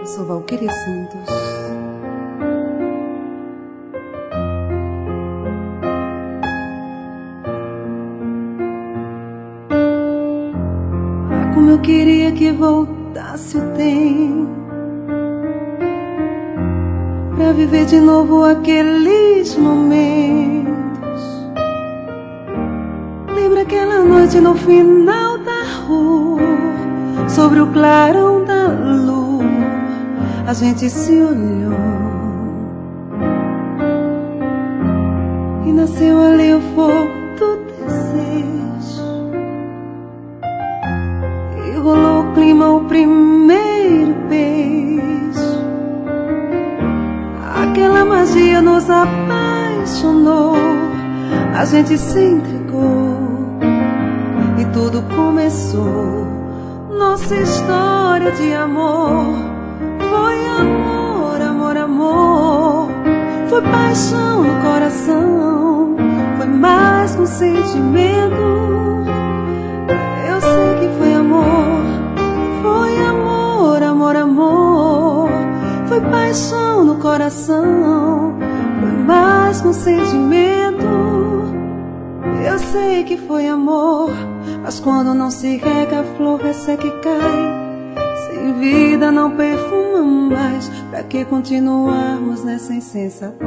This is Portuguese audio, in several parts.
sou Valquíria Santos. Ah, como eu queria que voltasse o tempo pra viver de novo aqueles momentos. Lembra aquela noite no final da rua, sobre o clarão da lua, a gente se olhou e nasceu ali o fogo do desejo, e rolou o clima, o primeiro beijo. Aquela magia nos apaixonou, a gente se entregou e tudo começou. Nossa história de amor foi amor, amor, amor. Foi paixão no coração, foi mais que um sentimento. Eu sei que foi amor, foi amor, amor, amor. Foi paixão no coração, foi mais que um sentimento. Eu sei que foi amor, mas quando não se rega a flor resseca e cai. Sem vida não perfuma mais, pra que continuarmos nessa insensatez?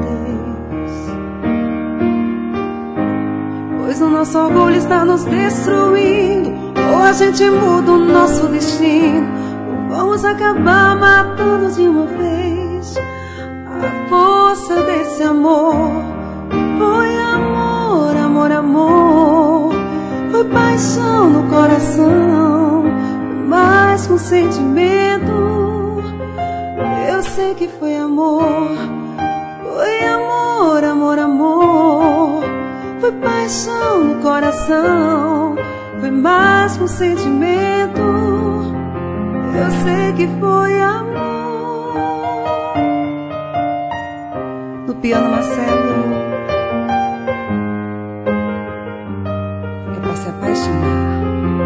Pois o nosso orgulho está nos destruindo, ou a gente muda o nosso destino, ou vamos acabar matando de uma vez. A força desse amor foi amor, amor, amor. Foi paixão no coração, foi mais que um sentimento. Eu sei que foi amor, foi amor, amor, amor. Foi paixão no coração, foi mais que um sentimento. Eu sei que foi amor. No piano Marcelo, se apaixonar.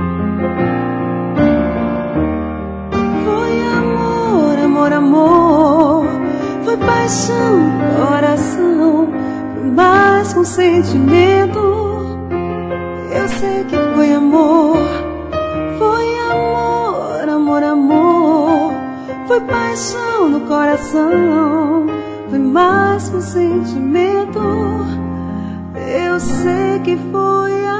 Foi amor, amor, amor. Foi paixão no coração, foi mais que um sentimento. Eu sei que foi amor, foi amor, amor, amor. Foi paixão no coração, foi mais que um sentimento. Eu sei que foi amor.